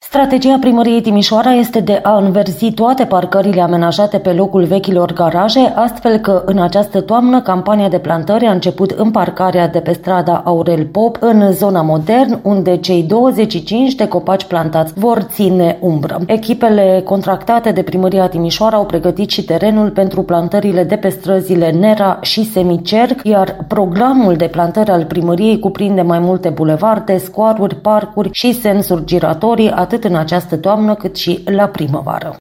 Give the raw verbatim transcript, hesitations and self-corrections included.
Strategia primăriei Timișoara este de a înverzi toate parcările amenajate pe locul vechilor garaje, astfel că în această toamnă campania de plantări a început în parcarea de pe strada Aurel Pop, în zona Modern, unde cei douăzeci și cinci de copaci plantați vor ține umbră. Echipele contractate de primăria Timișoara au pregătit și terenul pentru plantările de pe străzile Nera și Semicerc, iar programul de plantări al primăriei cuprinde mai multe bulevarde, scoaruri, parcuri și sensuri giratorii, atât în această toamnă cât și la primăvară.